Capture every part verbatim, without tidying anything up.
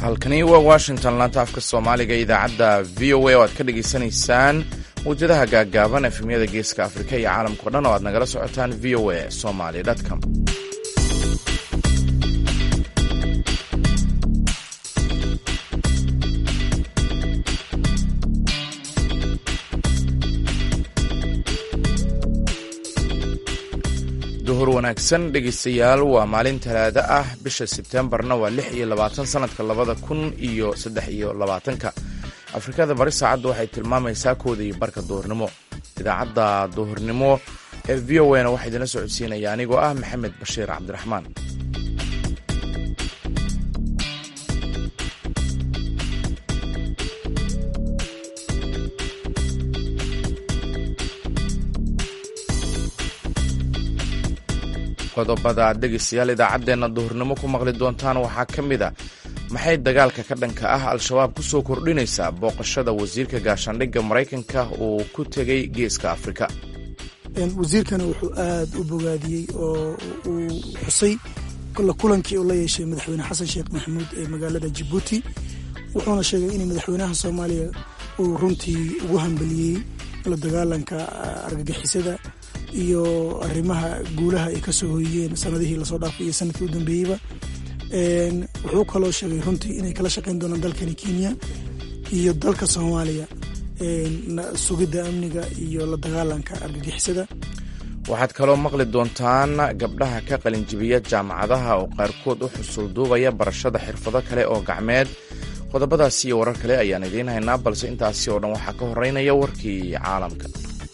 halkani waa washington laanta afka soomaaliga idaacadda v o a oo aad ka dhegaysanaysaan mawjadaha gaaggaaban efemyada geeska afrika iyo caalamkao dhan oo aad nagala socotaan v o a somaly com. duhur wanaagsan dhegaystayaal, waa maalin talaado ah, bisha sebtembarna waa lix iyo labaatan sanadka labada kun iyo saddex iyo labaatanka. afrikada bari saacadda waxay tilmaamaysaa kooda iyo barka duhurnimo. idaacadda duhurnimo ee v o a na waxaa idinla socodsiinaya anigoo ah maxamed bashiir cabdiraxmaan. qodobada aad dhegaystayaal idaacaddeenna duhurnimo ku maqli doontaan waxaa ka mid a maxay dagaalka ka dhanka ah al-shabaab ku soo kordhinaysaa booqashada wasiirka gaashaandhigga maraykanka uu ku tegey geeska afrika. wasiirkana wuxuu aad u bogaadiyey oo uu xusay kulankii uu la yeeshay madaxweyne xasan sheekh maxamuud ee magaalada jabuuti, wuxuuna sheegay in madaxweynaha soomaaliya uu runtii ugu hambaliyey la dagaalanka argagixisada iyo arrimaha guulaha ay ka soo hoyiyeen sanadihii lasoo dhaafay iyo sanadkii u dambeeyeyba. wuxuu kaloo sheegay runtii inay kala shaqayn doonaan dalkani kenya iyo dalka soomaaliya sugidda amniga iyo la dagaalanka argagixisada. waxaad kaloo maqli doontaan gabdhaha ka qalinjibiya jaamacadaha oo qaarkood u xusul duubaya barashada xirfado kale oo gacmeed. qodobadaasi iyo warar kale ayaan idiin haynaa, balse intaasi oo dhan waxaa ka horeynaya warkii caalamka.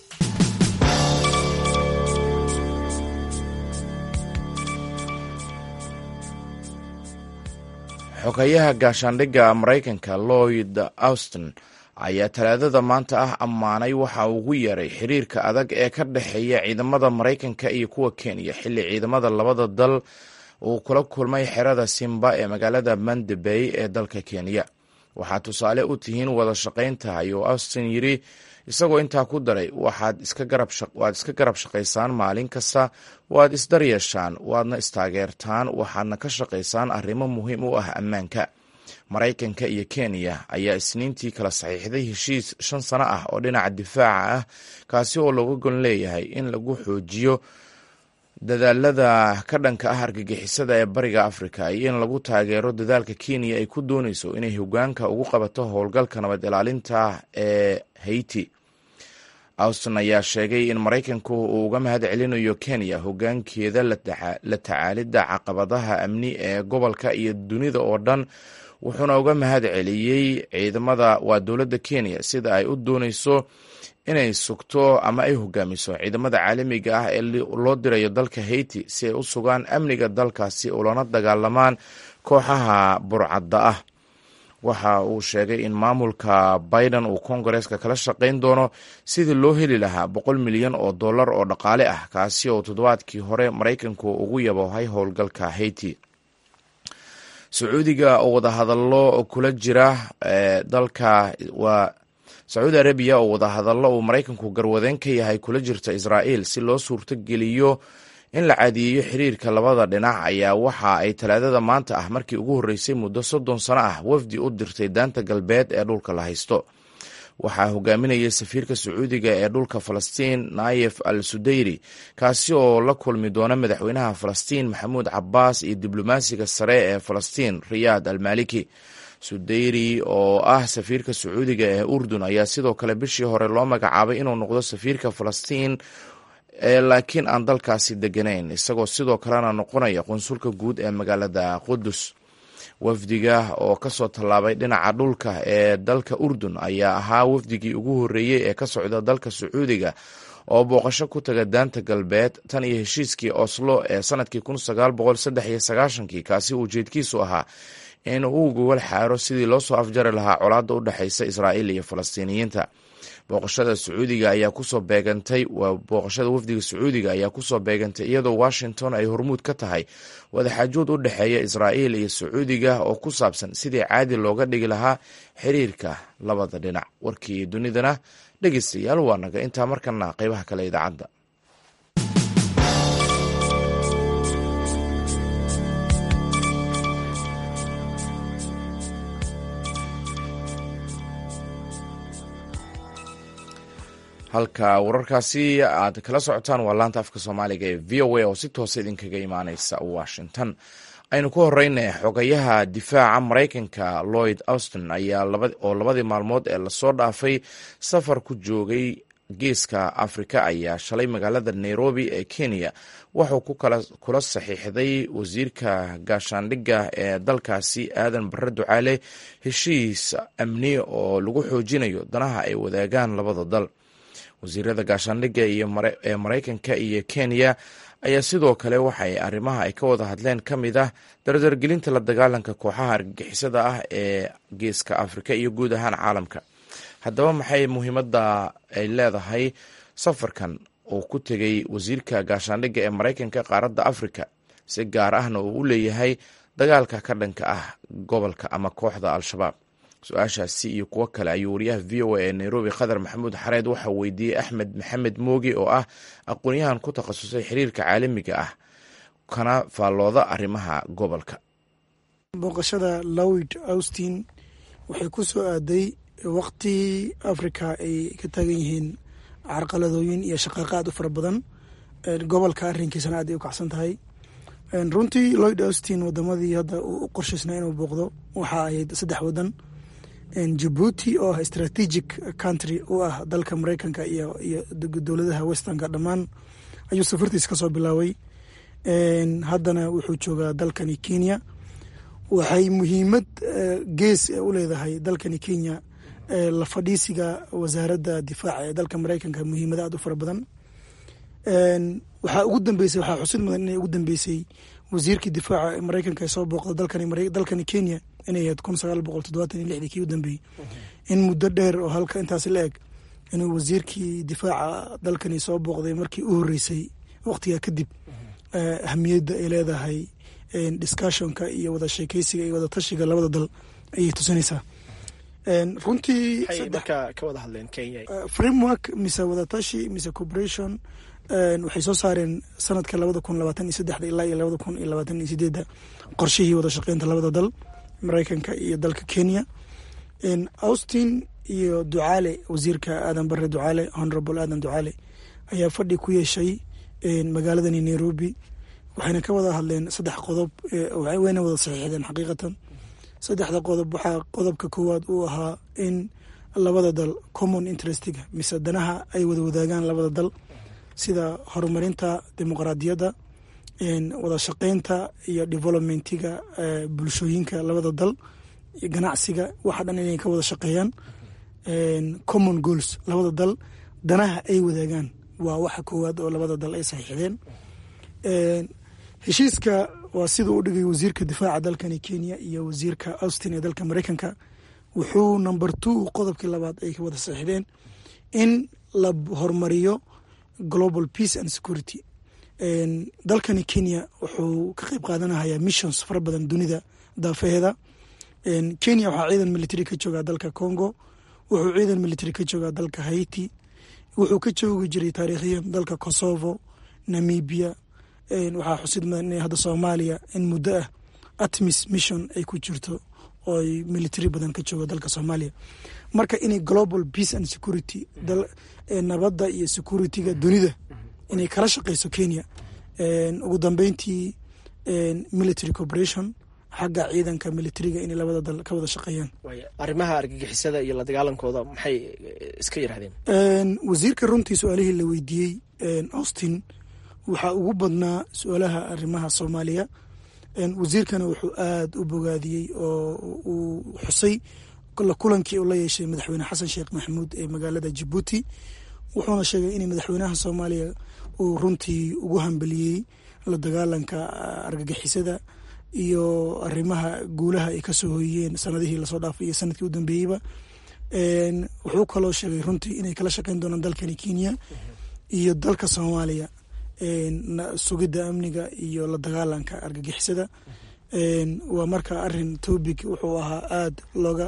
xogayaha gaashaandhigga maraykanka Lloyd Austin ayaa talaadada maanta ah ammaanay waxa ugu yeeray xiriirka adag ee ka dhexeeya ciidamada maraykanka iyo kuwa Kenya xilli ciidamada labada dal uu kula kulmay xerada Simba ee magaalada Mande Bay ee dalka Kenya. waxaa tusaale u tihiin wada shaqaynta, ayuu Austin yidhi, isagoo intaa ku daray waxaad iska garab shaqaysaan maalin kasta, waad isdaryeeshaan, waadna istaageertaan, waxaadna ka shaqaysaan arrimo muhiim u ah ammaanka. maraykanka iyo Kenya ayaa isniintii kala saxiixday heshiis shan sano ah oo dhinaca difaaca ah, kaasi oo looga gon leeyahay in lagu xoojiyo dadaalada ka dhanka ah argagixisada ee bariga afrika iyo in lagu taageero dadaalka Kenya ay ku doonayso inay hoggaanka ugu qabato howlgalka nabad ilaalinta ee Haiti. Austin ayaa sheegay in maraykanku uu uga mahad celinayo Kenya hoggaankeeda la tacaalidda caqabadaha amni ee gobolka iyo dunida oo dhan, wuxuuna uga mahad celiyey ciidamada waa dowladda Kenya sida ay u doonayso inay sugto ama ay hogaamiso ciidamada caalamiga ah ee loo dirayo dalka Haiti si ay u sugaan amniga dalkaasi ulana dagaalamaan kooxaha burcadda ah. waxa uu sheegay in maamulka Biden uu Kongareeska kala shaqayn doono sidii loo heli lahaa boqol milyan oo dollar oo dhaqaale ah, kaasi oo toddobaadkii hore maraykanku ugu yaboohay howlgalka Haiti. sacuudiga oo wadahadallo kula jira dalka waa sacuudi arabiya oo wadahadallo uu maraykanku garwadeen ka yahay kula jirta Israa'iil si loo suurtogeliyo in la caadiyeeyo xiriirka labada dhinac ayaa waxa ay talaadada maanta ah markii ugu horreysay muddo soddon sano ah wafdi u dirtay daanta galbeed ee dhulka la haysto. waxaa hogaaminayay safiirka sacuudiga ee dhulka Falastiin Naayef al-Sudayri, kaasi oo la kulmi doona madaxweynaha Falastiin Maxamuud Cabbaas iyo diblomaasiga sare ee Falastiin Riyaad al-Maliki. Sudayri oo ah safiirka sacuudiga ee Urdun ayaa sidoo kale bishii hore loo magacaabay inuu noqdo safiirka Falastiin ee laakiin aan dalkaasi deganayn, isagoo sidoo kalena noqonaya qunsulka guud ee magaalada Qudus. wafdiga oo ka soo tallaabay dhinaca dhulka ee dalka Urdun ayaa ahaa wafdigii ugu horreeyey ee ka socda dalka Sacuudiga oo booqasho ku taga daanta galbeed tan iyo heshiiskii Oslo ee sanadkii kun sagaal boqol saddex iyo sagaashankii, kaasi ujeedkiisu ahaa in uu gogol xaaro sidii loo soo afjari lahaa colaadda u dhexaysa Israa'iil iyo Falastiiniyiinta. booqashada sacuudiga ayaa kusoo beegantay waa booqashada wafdiga sacuudiga ayaa kusoo beegantay iyadoo Washington ay hormuud ka tahay wadaxaajood u dhexeeya Israa'iil iyo Sacuudiga oo ku saabsan sidii caadi looga dhigi lahaa xiriirka labada dhinac. warkii dunidana dhegeystayaal waa naga intaa, markana qaybaha kale idaacadda. halka wararkaasi aad kala socotaan waa laanta afka soomaaliga ee v o a oo si toosa idinkaga imaaneysa washington. aynu ku horeyna xogayaha difaaca maraykanka Lloyd Austin ayaa oo labadii maalmood ee lasoo dhaafay safar ku joogay geeska Afrika ayaa shalay magaalada Nairobi ee Kenya wuxuu ku kala kula saxiixday wasiirka gaashaandhigga ee dalkaasi Aadan Barre Ducaale heshiis amni oo lagu xoojinayo danaha ay wadaagaan labada dal. wasiirada gaashaandhigga iyo ee Maraykanka iyo Kenya ayaa sidoo kale waxay arrimaha ay ka wada hadleen ka mid ah dardargelinta la dagaalanka kooxaha argagixisada ah ee geeska Afrika iyo guud ahaan caalamka. haddaba maxay muhiimadda ay leedahay safarkan oo ku tegay wasiirka gaashaandhigga ee Maraykanka qaaradda Afrika si gaar ahna uu u leeyahay dagaalka ka dhanka ah gobolka ama kooxda Al-Shabaab? su-aashaasi iyo kuwo kale ayuu wariyaha v o a ee Nairobi Khadar Maxamuud Xareed waxa weydiiyey Axmed Maxamed Moogi oo ah aqoon-yahan ku takhasusay xiriirka caalamiga ah kana faallooda arrimaha gobolka. booqashada Lloyd Austin waxay ku soo aaday waqti Afrika ay ka taagan yihiin carqaladooyin iyo shaqaaqaad u fara badan, gobolka arrinkiisana aad ay u kacsan tahay. runtii Lloyd Austin wadamadii hadda uu u qorshaysnaa inuu booqdo waxa ay saddex wadan, Djibouti oo ah strategic country u ah dalka Maraykanka iyo iyo dowladaha westernka dhammaan ayuu safartiisa ka soo bilaaway. haddana wuxuu joogaa dalkani Kenya. waxay muhiimad gees u leedahay dalkani Kenya la fadhiisiga wasaaradda difaaca ee dalka Maraykanka muhiimada aad u fara badan. waxaa ugu dambeysay waxaa xusid mudan inay ugu dambeysay wasiirkii difaaca ee Maraykanka soo booqda dalkani dalkani Kenya inay ahayd kun sagaal boqol toddobaatan iyo lixdii kii u dambeeyey. in muddo dheer oo halka intaas la eg inuu wasiirkii difaaca dalkani soo booqday markii u horeysay waqtigaa kadib ahamiyadda ay leedahay discussionka iyo wada sheekeysiga iyo wada tashiga labada dal ayay tusinaysaa. runtii ka wada hadleen Kenya framework mise wada tashi mise cooperation waxay soo saareen sanadka labada kun labaatan iyo saddexda ilaa iyo labada kun iyo labaatan iyo sideedda qorshihii wada shaqeynta labada dal Maraykanka iyo dalka Kenya. Austin iyo Ducaale, wasiirka Aadan Barre Ducaale, Honorable Aadan Ducaale ayaa fadhi ku yeeshay magaaladani Nairobi. waxayna ka wada hadleen saddex qodob, wayna wada saxiixdeen xaqiiqatan. saddexda qodob waxaa qodobka koowaad uu ahaa in labada dal common interestiga mise danaha ay wada wadaagaan labada dal sida horumarinta dimuqraadiyadda, wada shaqeynta iyo developmentiga bulshooyinka labada dal, ganacsiga, waxa dhan inay ka wada shaqeeyaan. common goals labada dal danaha ay wadaagaan waa waxa koowaad oo labada dal ay saxiixdeen. heshiiska waa siduu u dhigay wasiirka difaaca dalkani Kenya iyo wasiirka Austin ee dalka Maraykanka. wuxuu number two qodobkii labaad ay ka wada saxiixdeen in la horumariyo global peace and security. dalkani Kenya wuxuu ka qayb qaadanayaa missions fara badan dunida daafaheeda. Kenya waxaa ciidan military ka joogaa dalka Congo, wuxuu ciidan military ka joogaa dalka Haiti, wuxuu ka joogi jiray taariikhiyan dalka Kosovo, Namibia. waxaa xusid mudan inay hadda Soomaaliya in muddo ah ATMIS mission ay ku jirto oo ay military badan ka jooga dalka Soomaaliya. marka inay global peace and security dal nabadda iyo securityga dunida inay kala shaqeyso Kenya. ugu dambeyntii military cooperation xagga ciidanka militariga inay labada dal ka wada shaqeeyaan. arrimaha argagixisada iyo la dagaalankooda maxay iska yiraahdeen? wasiirka runtii su-aalihii la weydiiyey Austin waxaa ugu badnaa su-aalaha arrimaha Soomaaliya. wasiirkana wuxuu aad u bogaadiyey oo uu xusay kulankii uu la yeeshay madaxweyne xasan sheekh maxamuud ee magaalada Djibouti. wuxuuna sheegay in madaxweynaha Soomaaliya uu runtii ugu hambeliyey la dagaalanka argagixisada iyo arrimaha guulaha ay ka soo hoyeen sanadihii lasoo dhaafay iyo sanadkii u dambeeyeyba. wuxuu kaloo sheegay runtii inay kala shaqeyn doonaan dalkani Kenya iyo dalka Soomaaliya sugidda amniga iyo la dagaalanka argagixisada. waa marka arin topic wuxuu ahaa aad looga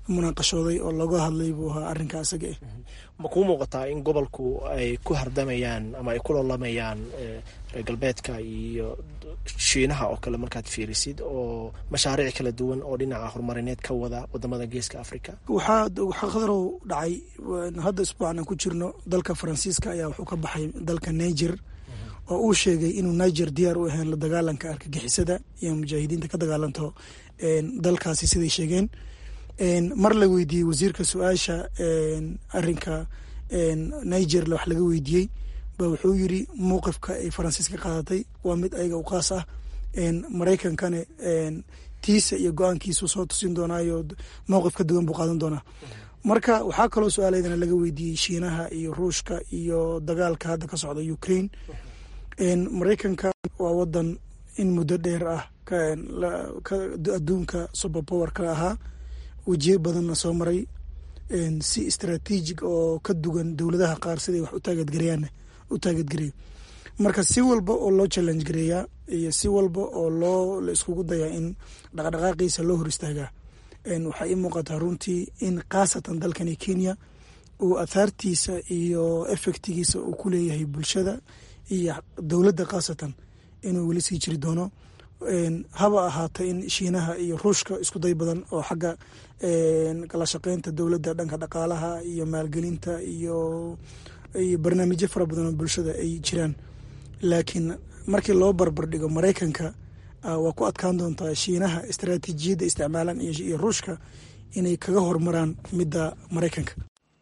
munaaqashooday oo looga hadlay buu ahaa arrinka isaga ah. ma kuu muuqataa in gobolku ay ku hardamayaan ama ay ku loolamayaan reer galbeedka iyo shiinaha oo kale markaad fiirisid oo mashaariic kala duwan oo dhinaca horumarineed ka wada wadamada geeska africa? waxaa waxaa khadarow dhacay hadda isbuucan aan ku jirno dalka faransiiska ayaa wuxuu ka baxay dalka niger oo uu sheegay inuu niger diyaar u ahayn la dagaalanka argagixisada iyo mujaahidiinta ka dagaalanto dalkaasi siday sheegeen. mar la weydiiyey wasiirka su-aasha arinka niger wax laga weydiiyey ba wuxuu yiri mowqifka ay faransiiska qaadatay waa mid ayaga u qaas ah, maraykankana tiisa iyo go-aankiisu soo tusin doonaayo mowqif ka duwan buu qaadan doonaa. marka waxaa kaloo su-aaleydana laga weydiiyey shiinaha iyo ruushka iyo dagaalka hadda ka socda ukraine. maraykanka waa wadan in muddo dheer ah adduunka superpower ka ahaa, wejiyo badanna soo maray, si istaraatiijig oo ka duwan dowladaha qaar siday wax u taageedgareeyaan u taageedgareeyo. marka si walba oo loo challenge gareeyaa iyo si walba oo loo la iskugu dayaa in dhaqdhaqaaqiisa loo hor istaagaa, waxaa ii muuqataa runtii in khaasatan dalkani Kenya uu athaartiisa iyo effectigiisa uu ku leeyahay bulshada iyo dowladda khaasatan inuu weli sii jiri doono. haba ahaata in shiinaha iyo ruushka isku day badan oo xagga kala shaqeynta dowladda dhanka dhaqaalaha iyo maalgelinta iyo iyo barnaamijyo fara badan oo bulshada ay jiraan, laakiin markii loo barbar dhigo maraykanka waa ku adkaan doontaa shiinaha istaraatiijiyadda isticmaalan iyo ruushka inay kaga hormaraan midda maraykanka.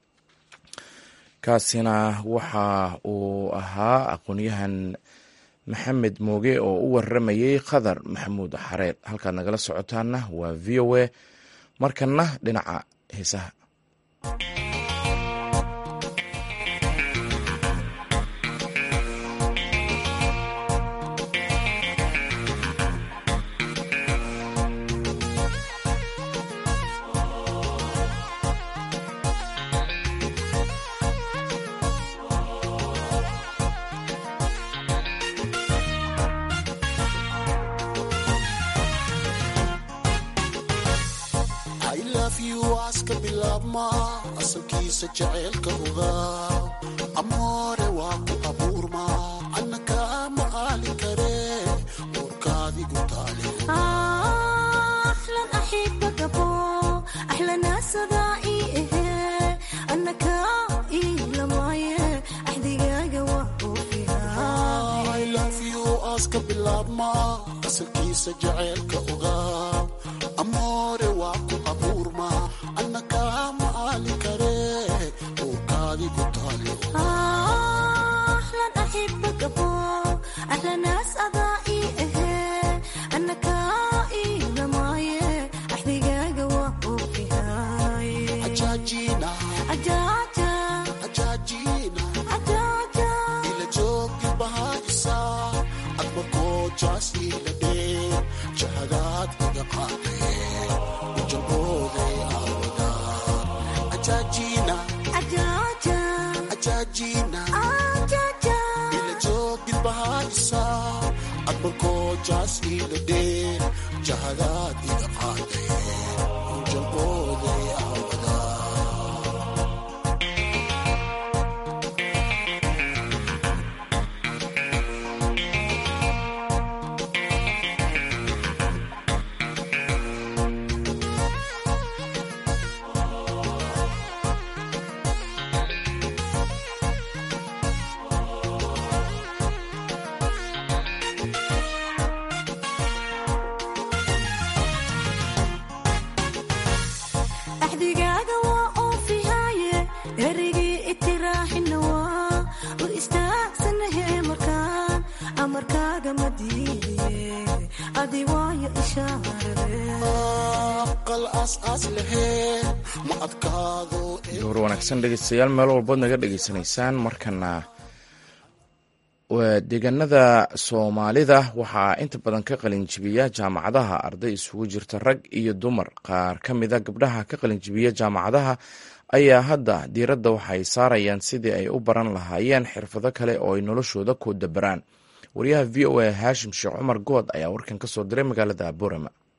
kaasina waxa uu ahaa aqoonyahan maxamed mooge oo u waramayey khadar maxamuud xareed. halkaad nagala socotaana waa v o a. markana dhinaca heesaha. asalkiisa jaceylka ogaa amoore waa ku abuurma anna kaama aali kare uurkaadigu taale ahlan axibagabo ahlanaasadaa ii ahee annaka ii lamaaye axdigaaga waa oofihaa I love you aaska bilaabma asalkiisa jaceylka ogaa amoore waa ku abuurma anna kaama aali kare uurkaadigu taale ahlan axibagabo ahlanaas adaa ii ahee annaka ii lamaaye axdigaaga waa oofihaay ajaajina ajaaja ajaajina ajaaja ila joogti bahaajisa admakoojaas ila dhee jahadaad iga qaadee ujalbooday aawadaa ajaajina ajaaja ajaajina ajaaja ila joogti bahaajisa admakoojaas ila dhee jahadaad iga qaadee ujalbooday aawadaa axdigaaga waa oofihaaye erigii itiraaxina waa u istaagsanahe markaan amarkaaga ma diidiye adi waayo ishaarade aqal aas-aas laheen ma adkaado war wanaagsan dhegeystayaal meel walbood naga dhegeysanaysaan. markana deegaanada soomaalida waxaa inta badan ka qalinjibiya jaamacadaha arday isugu jirta rag iyo dumar. qaar ka mida gabdhaha ka qalinjibiya jaamacadaha ayaa hadda diiradda waxay saarayaan sidii ay u baran lahaayeen xirfado kale oo ay noloshooda ku dabaraan. wariyaha v o a haashim sheekh cumar good ayaa warkan ka soo diray magaalada boorama.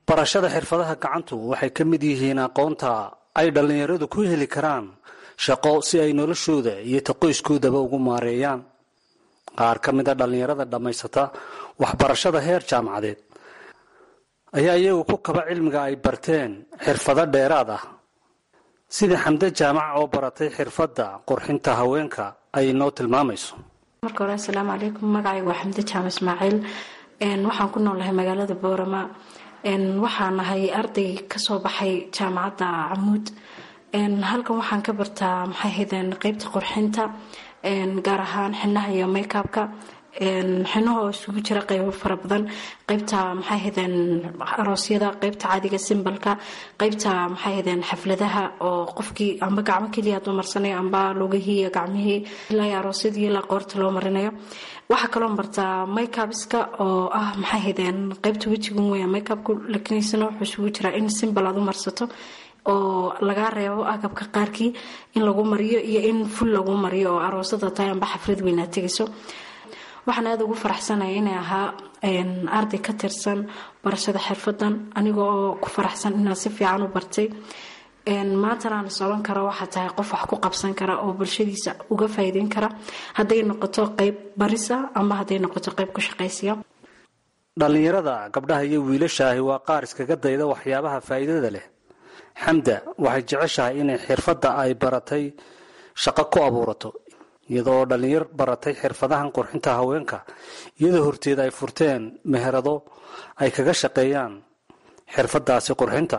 barashada xirfadaha gacantu waxay ka mid yihiin aqoonta ay dhallinyaradu ku heli karaan shaqo si ay noloshooda iyo taqoyskoodaba ugu maareeyaan. qaar ka mid a dhallinyarada dhammaysata waxbarashada heer jaamacadeed ayaa iyagu ku kaba cilmiga ay barteen xirfado dheeraad ah, sida xamde jaamac oo baratay xirfadda qurxinta haweenka ay noo tilmaamayso. marka hore assalaamu calaykum, magacaygu waa xamde jaamac ismaaciil. waxaan ku noolahay magaalada boorama. waxaan nahay arday kasoo baxay jaamacadda camuud. halkan waxaan ka bartaa maxay ahaydeen qeybta qurxinta, gaar ahaan xinaha iyo makeupka. xinahoo isugu jira qeybo fara badan, qeybta maxay ahaydeen aroosyada, qeybta caadiga simbalka, qeybta maxay ahaydeen xafladaha oo qofkii amba gacmo keliya aad u marsanayo amba lugihii iyo gacmihii ilaa aroosyadii ilaa qoorta loo marinayo. waxaa kaloo bartaa makeupska oo ah maxay ahaydeen qeybta wejiga weya makeupku, laakiin isna wuxuu isugu jiraa in simbal aad u marsato oo lagaa reebo agabka qaarkii in lagu mariyo iyo in ful lagu mariyo oo aroosada tahay amba xaflad weyn aad tegayso. waxaan aada ugu faraxsanaya inay ahaa arday ka tirsan barashada xirfadan, aniga oo ku faraxsan inaan si fiican u bartay. maantana aan soban karo waxaa tahay qof wax ku qabsan kara oo bulshadiisa uga faa'iideyn kara, hadday noqoto qeyb barisa ama hadday noqoto qeyb ku shaqaysiya. dhallinyarada gabdhaha iyo wiilashaahi waa qaar iskaga dayda waxyaabaha faa'iidada leh. xamda waxay jeceshahay inay xirfadda ay baratay shaqo ku abuurato, iyadoo dhallinyar baratay xirfadahan qurxinta haweenka iyadoo horteeda ay furteen meherado ay kaga shaqeeyaan xirfadaasi qurxinta.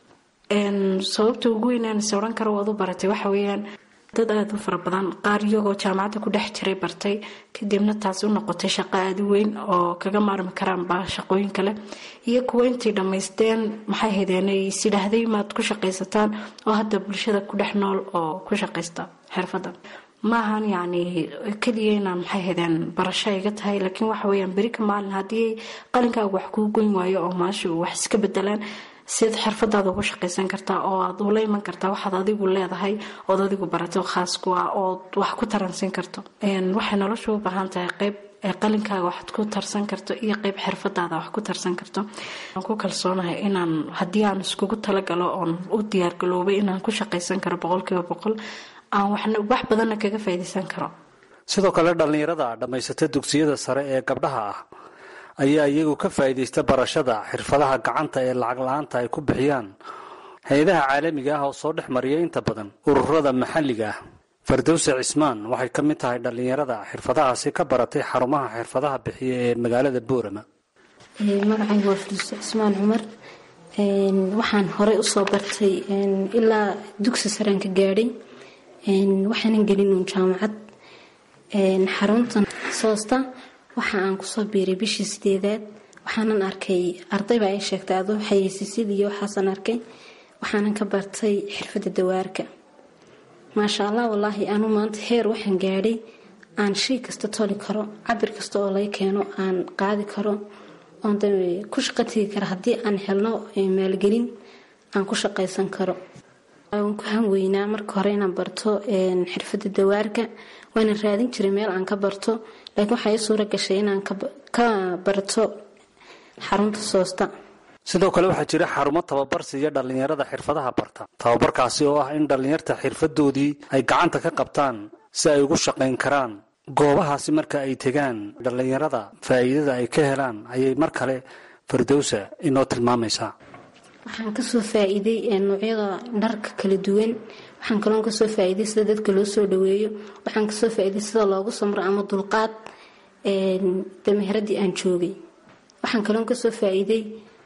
sababta ugu weynaan is odhan karo waad u baratay waxa weeyaan dad aada u fara badan, qaar iyagoo jaamacadda ku dhex jiray bartay kadibna taasi u noqotay shaqo aada u weyn oo kaga maarmi karaanba shaqooyin kale, iyo kuwa intay dhammaysteen maxay haydeen ay isidhaahday maad ku shaqaysataan oo hadda bulshada ku dhex nool oo ku shaqaysta xirfadda. maahan yacni keliya inaan maxay haydeen barasho iga tahay, laakiin waxa weeyaan beri ka maalin haddii qalinkaaga wax kuu goyn waayo oo maasha wax iska bedelaan, siad xirfadaada ugu shaqaysan kartaa oo aad ula iman kartaa waxaad adigu leedahay ood adigu barato khaas ku ah ood wax ku taransin karto. waxay nolosha u baahan tahay qeyb qalinkaaga waxaad ku tarsan karto iyo qeyb xirfadaada wax ku tarsan karto. waan ku kalsoonahay inaan haddii aan iskugu talagalo oon u diyaargaloobay inaan ku shaqaysan karo boqolkiiba boqol, aan wax badanna kaga faa'iidaysan karo. sidoo kale dhallinyarada dhammaysata dugsiyada sare ee gabdhaha ah ayaa iyagu ka faa'iidaysta barashada xirfadaha gacanta ee lacag la-aanta ay ku bixiyaan hay-adaha caalamiga ah oo soo dhex mariya inta badan ururada maxalliga ah. fardowse cismaan waxay ka mid tahay dhallinyarada xirfadahaasi ka baratay xarumaha xirfadaha bixiya ee magaalada boorama. magacaygu waa fardowse cismaan cumar. waxaan horey usoo bartay ilaa dugsi saraan ka gaadhay, waxaanan gelin uun jaamacad. xaruntan soosta waxa aan kusoo biiray bishii sideedaad. waxaanan arkay arday baa ay sheegtay adoo xayeysiisyada iyo waxaasan arkay, waxaanan ka bartay xirfadda dawaarka. maasha allah, wallaahi anu maanta heer waxaan gaadhay aan shay kasta toli karo, cabir kasta oo laga keeno aan qaadi karo, oon ku shaqo tegi kara haddii aan helno maalgelin aan ku shaqaysan karo. waan ku hanweynaa marka hore inaan barto xirfadda dawaarka, waana raadin jiray meel aan ka barto, laakiin waxaa ii suura gashay inaan ka barto xarunta soosta. sidoo kale waxaa jira xarumo tababar siiya dhallinyarada xirfadaha barta, tababarkaasi oo ah in dhallinyarta xirfadoodii ay gacanta ka qabtaan si ay ugu shaqayn karaan goobahaasi. marka ay tegaan dhallinyarada faa'iidada ay ka helaan ayay mar kale fardowsa inoo tilmaamaysaa. waxaan kasoo faa'iiday noocyada dharka kala duwan, waxaan kaloon kasoo faa'iiday sida dadka loo soo dhaweeyo, waxaan kasoo faa'iiday sida loogu samro ama dulqaad dameheradii aan joogay. waxaan kaloon kasoo faa'iiday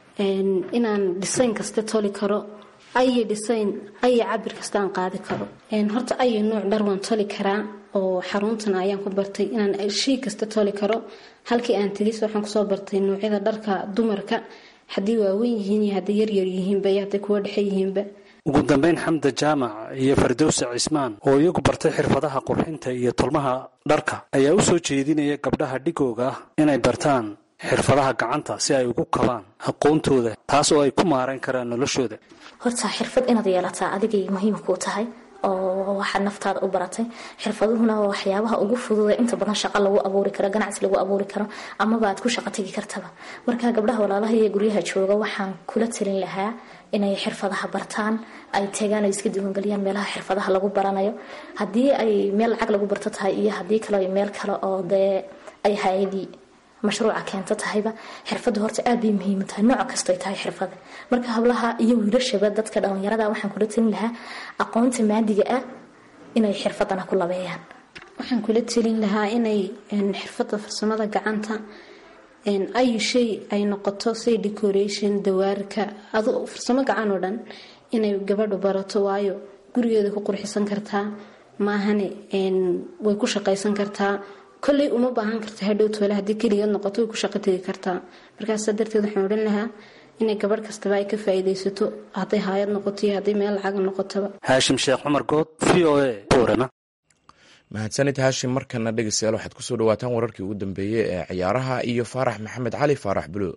inaan dhisayn kasta toli karo, ayo dhisayn ayo cabir kasta aan qaadi karo. horta ayo nooc dhar waan toli karaa oo xaruntan ayaan ku bartay inaan shay kasta toli karo. halkii aan tegis waxaan kusoo bartay noocyada dharka dumarka, haddii waaweyn yihiin iyo hadday yaryar yihiinba iyo hadday kuwa dhexe yihiinba. ugu dambeyn xamda jaamac iyo fardowse cismaan oo iyagu bartay xirfadaha qurxinta iyo tolmaha dharka ayaa u soo jeedinaya gabdhaha dhigooga ah inay bartaan xirfadaha gacanta si ay ugu kabaan aqoontooda, taas oo ay ku maareyn karaan noloshooda. horta xirfad inaad yeelataa adigay muhiim kuu tahay oo waxaad naftaada u baratay. Xirfaduhuna waa waxyaabaha ugu fududa inta badan shaqo lagu abuuri karo, ganacsi lagu abuuri karo, amaba aad ku shaqo tagi kartaba. Marka gabdhaha walaalaha iyo guryaha jooga waxaan kula talin lahaa inay xirfadaha bartaan, ay tagaan ay iska diiwaangeliyaan meelaha xirfadaha lagu baranayo. Haddii ay meel lacag lagu barto tahay iyo haddii kale ay meel kale oo dee ay hay'adi mashruuca keento tahayba, xirfadu horta aad bay muhiim u tahay, nooc kasta ay tahay xirfada. Marka hablaha iyo wiilashaba dadka dhalinyarada waxaan kula talin lahaa aqoonta maadiga ah inay xirfadana ku labeeyaan. Waxaan kula talin lahaa inay xirfada farsamada gacanta ay shay ay noqoto say decoration, dawaarka, adoo farsamo gacan oo dhan inay gabadhu barato, waayo gurigeeda ku qurxisan kartaa, maahane way ku shaqaysan kartaa. kolley uma baahan karta hadhow toole haddii keligeed noqoto way ku shaqo tegi kartaa. Markaas darteed waxaan odhan lahaa inay gabadh kastaba ay ka faa'iidaysato, hadday hay'ad noqoto iyo hadday meel lacag noqotaba. Haashim Sheekh Cumar Good, V O A, Boorama. mahadsanid Haashim. markana dhegeystayaal waxaad kusoo dhawaataan wararkii ugu dambeeyey ee ciyaaraha iyo Faarax Maxamed Cali Faarax Buluug.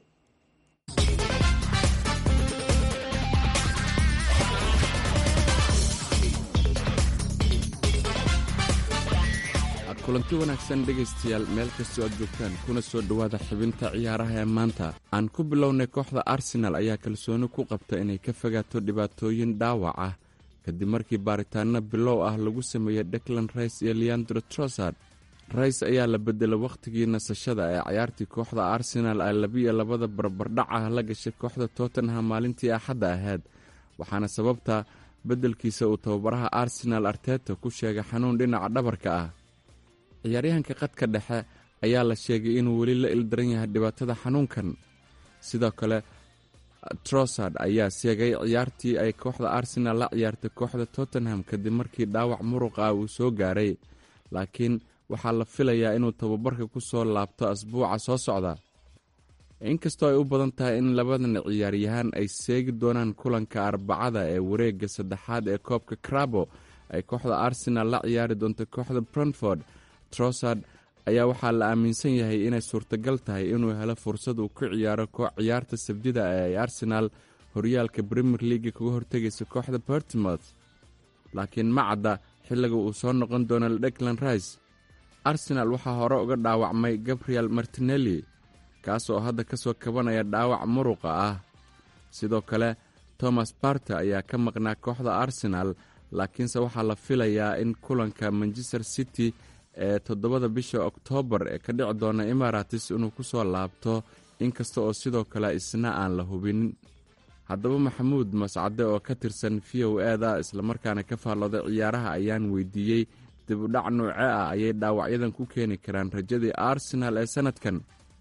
kulanti wanaagsan dhegaystayaal meel kastoo aad joogtaan kuna soo dhowaada xubinta ciyaaraha ee maanta. aan ku bilownay kooxda Arsenal ayaa kalsooni ku qabta inay ka fogaato dhibaatooyin dhaawac ah kadib markii baaritaano bilow ah lagu sameeyey Declan Rice iyo Leandro Trossard. Rice ayaa la bedelay wakhtigii nasashada ee ciyaartii kooxda Arsenal ay labiyo labada barbardhac ah la gashay kooxda Tottenham maalintii Axadda ahayd, waxaana sababta bedelkiisa uu tababaraha Arsenal Arteta ku sheegay xanuun dhinaca dhabarka ah. ciyaaryahanka qadka dhexe ayaa la sheegay inuu weli la ildaran yahay dhibaatada xanuunkan. sidoo kale Trossard ayaa sheegay ciyaartii ay kooxda Arsenal la ciyaartay kooxda Tottenham kadib markii dhaawac muruq ah uu soo gaaray, laakiin waxaa la filayaa inuu tababarka ku soo laabto asbuuca soo socda. inkastoo ay u badan tahay in labadan ciyaaryahan ay seegi doonaan kulanka Arbacada ee wareegga saddexaad ee koobka Carabo ay kooxda Arsenal la ciyaari doonto kooxda Brentford, Trossard ayaa waxaa la aaminsan yahay inay suurtagal tahay inuu helo fursad uu ku ciyaaro ciyaarta sabtida ee ay Arsenal horyaalka Premier League kaga hortegaysa kooxda Bournemouth, laakiin ma cadda xilliga uu soo noqon doono Declan Rice. Arsenal waxaa hore uga dhaawacmay Gabriel Martinelli, kaas oo hadda ka soo kabanaya dhaawac muruqa ah. sidoo kale Thomas Partey ayaa ka maqnaa kooxda Arsenal, laakiinse waxaa la filayaa in kulanka Manchester City ee toddobada bisha Oktoobar ee ka dhici doona Emirates inuu ku soo laabto, inkasta oo sidoo kale isna aan la hubin. haddaba Maxamuud Mascade oo ka tirsan V O A-da islamarkaana ka faallooday ciyaaraha ayaan weydiiyey dib u dhac noocee ah ayay dhaawacyadan ku keeni karaan rajadii Arsenal ee sanadkan.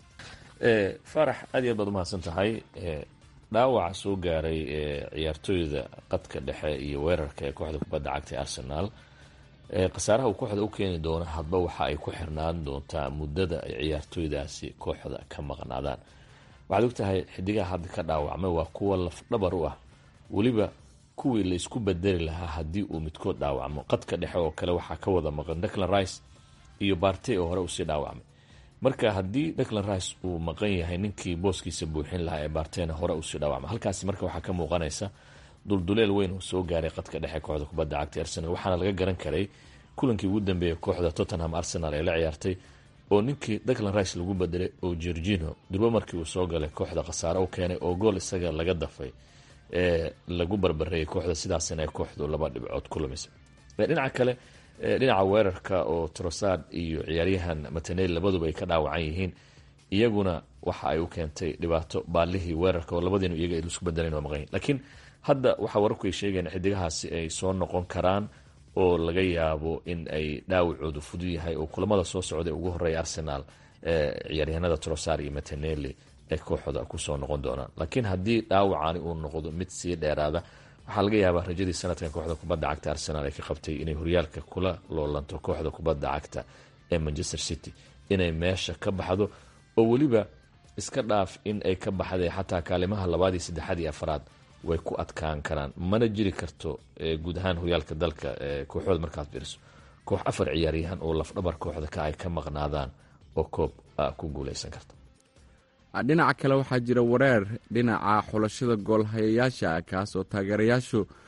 Faarax, aad iyo aad baad umahadsan tahay. dhaawaca soo gaaray ciyaartooyda qadka dhexe iyo weerarka ee kooxda kubadda cagta Arsenal, khasaaraha uu kooxda u keeni doono hadba waxa ay ku xirnaan doontaa muddada ay ciyaartooydaasi kooxda ka maqnaadaan. waxaad ogtahay xidigaha hadda ka dhaawacmay waa kuwa lafdhabar u ah, weliba kuwii la isku bedeli lahaa haddii uu midkood dhaawacmo. qadka dhexe oo kale waxaa ka wada maqan Declan Rice iyo Partey oo hore usii dhaawacmay. marka haddii Declan Rice uu maqan yahay ninkii booskiisa buuxin lahaa ee Parteyna hore usii dhaawacmay, halkaasi marka waxaa ka muuqanaysa dulduleel weyn uu soo gaaray qadka dhexe kooxda kubadda cagta Arsenal. waxaana laga garan karay kulankii ugu dambeeyay kooxda Tottenham Arsenal ee la ciyaartay oo ninkii Declan Rice lagu bedelay oo Jorginho durba markii uu soo galay kooxda khasaare u keenay oo gool isaga laga dafay ee lagu barbareeyay kooxda, sidaasina ay kooxdu laba dhibcood ku lumisay. dhinaca kale dhinaca weerarka oo Trossard iyo ciyaaryahan Martinelli labaduba ay ka dhaawacan yihiin, iyaguna waxa ay u keentay dhibaato baalihii weerarka oo labadiinu iyaga ay isku bedeleen oo maqan. laakiin hadda waxa wararku ay sheegayaan xidigahaasi ay soo noqon karaan oo laga yaabo in ay dhaawacoodu fudud yahay oo kulamada soo socday ugu horeeya Arsenal ciyaaryahanada Trossard iyo Martinelli ay kooxda ku soo noqon doonaan. laakiin haddii dhaawacani uu noqdo mid sii dheeraada, waxaa laga yaabaa rajadii sanadkan kooxda kubadda cagta Arsenal ay ka qabtay inay horyaalka kula loolanto kooxda kubadda cagta ee Manchester City inay meesha ka baxdo, oo weliba iska dhaaf in ay ka baxday xataa kaalimaha labaad iyo saddexaad iyo afraad way ku adkaan karaan. mana jiri karto guud ahaan horyaalka dalka kooxooda markaad fiiriso koox afar ciyaaryahan oo lafdhabar kooxda ka ay ka maqnaadaan oo koob ku guuleysan karta. dhinaca kale waxaa jira wareer dhinaca xulashada goolhayayaasha, kaas oo taageerayaashu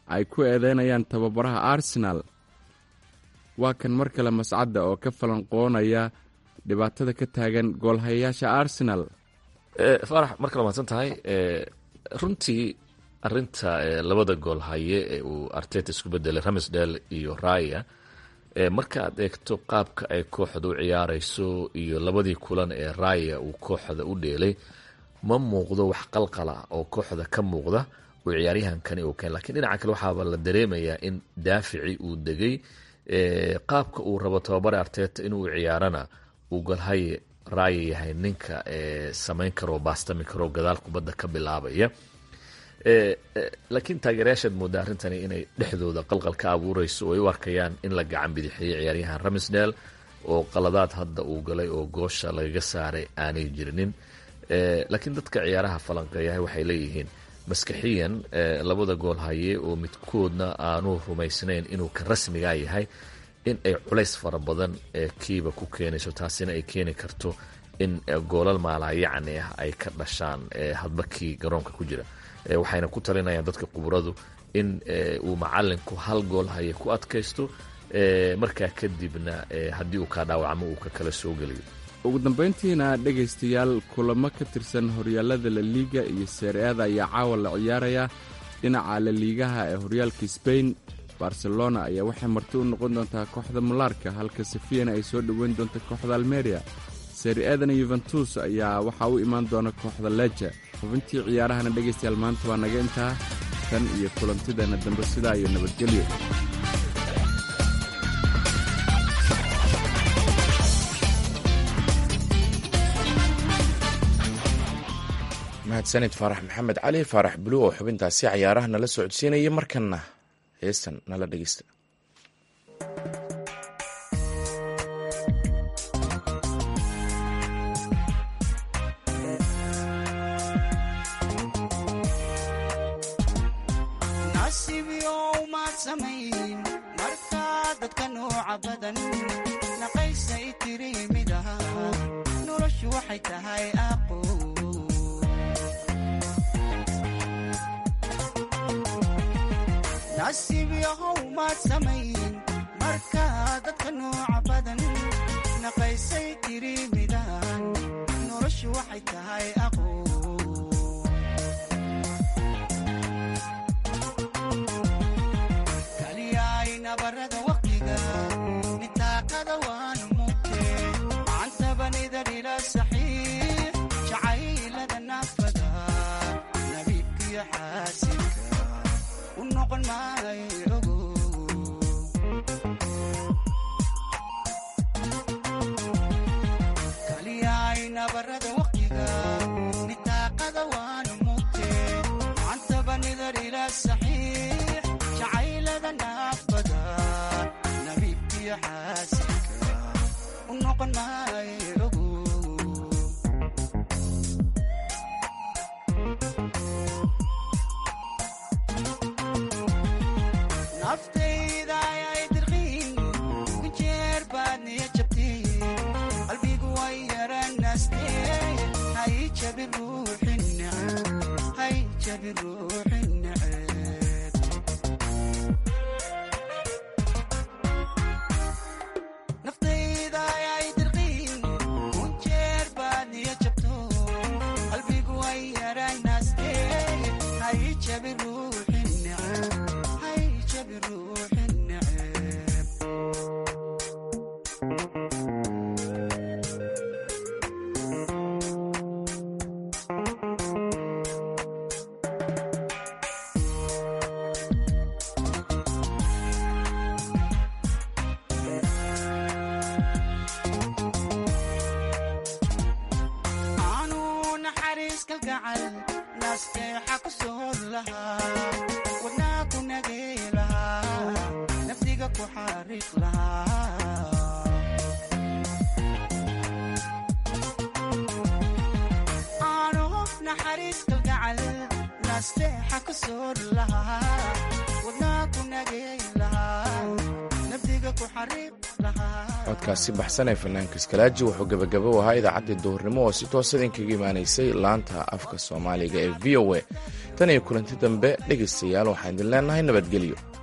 ay ku eedeynayaan tababaraha arsenaal. waa kan mar kale mascadda oo ka falanqoonaya dhibaatada ka taagan goolhayayaasha arsenal. faarax mar kale mahadsan tahay. runtii arinta labada goolhaye ee uu arteta isku bedelay ramsdale iyo raya, marka aad eegto qaabka ay kooxda u ciyaarayso iyo labadii kulan ee raya uu kooxda u dheelay, ma muuqdo wax qalqala oo kooxda ka muuqda oo ciyaaryahankani uu keen. lakiin dhinaca kale waxaaba la dareemayaa in daafici uu degay. qaabka uu rabo tababare arteta inuu ciyaarana uu golhaye raya yahay ninka samayn karo, baastami karo, gadaal kubadda ka bilaabaya. laakiin taageerayaashaad mooda arrintani inay dhexdooda qalqal ka abuureyso oo ay u arkayaan in la gacan bidixiyey ciyaaryahan ramsdale oo qaladaad hadda uu galay oo goosha lagaga saaray aanay jirinin. laakiin dadka ciyaaraha falanqeeyahay waxay leeyihiin maskaxiyan labada goolhaye oo midkoodna aanu rumaysnayn inuu ka rasmiga yahay, in ay culays fara badan kiiba ku keenayso, taasina ay keeni karto in goolal maalayacni ah ay ka dhashaan hadba kii garoonka ku jira. waxayna ku talinayaan dadka khuburadu in uu macalinku hal goolhaye ku adkaysto, markaa kadibna haddii uu kaa dhaawacmo uu ka kala soo geliyo. ugu dambayntiina dhegaystayaal, kulamo ka tirsan horyaalada la liiga iyo seere-ada ayaa caawa la ciyaaraya. dhinaca la liigaha ee horyaalka Spain, Barcelona ayaa waxay marti u noqon doontaa kooxda Mallorca, halka Sevilla ay soo dhoweyn doonto kooxda Almeria. seere-adana Juventus ayaa waxaa u imaan doona kooxda Lecce. xubintii ciyaarahana dhegaystayaal maanta waa naga intaa, tan iyo kulantideena dambe sidaa iyo nabadgelyo. mahadsanid faarax maxamed cali faarax buluw oo xubintaasi cayaaraha nala socodsiinaya. markanna heestan nala dhegeysta. nasiibyow maad samayn markaa dadka nooca badan naqaysay tiri midaha noloshu waxay tahay aqo. nasiib yahow maad samayn markaa dadka nooca badan naqaysay tiri midaan noloshu waxay tahay aqo. kaliyaay nabarada waqtiga nitaaqada waan mugte macantabanidar ila saxiix jacaylada naafada nabiibkiyo xaasinka kaliyaay nabarada waqtiga nitaaqada waan mugte macantabanidar ila saxiix jacaylada naafada nabiibkiyo xaasinka u noqon maayo. naftayda ayay dirqiin kunjeer baad niya jabtiin qalbigu way yaranaastee hay jabi ruuxin neceb hay jabi ruuxin neceb. naftayda ayay dirqiin kunjeer baad niya jabto qalbigu way yaranaastee hay jabi ruuxin neceb بروح النعيم. عنو نحريس كالقعل ناس كيحك صور لها وناكو نقيلها وحارق لها عارف نحريس كالقعل ناستيحة كسور لها ودناكو نقيل لها نبديقك وحارق لها. codkaasi baxsan ee fanaanka iskalaaji wuxuu gabagabo ahaa idaacaddii duhurnimo oo si toosa idinkaga imaanaysay laanta afka soomaaliga ee v o a. tan iyo kulanti dambe dhegaystayaal waxaan idin leenahay nabadgelyo.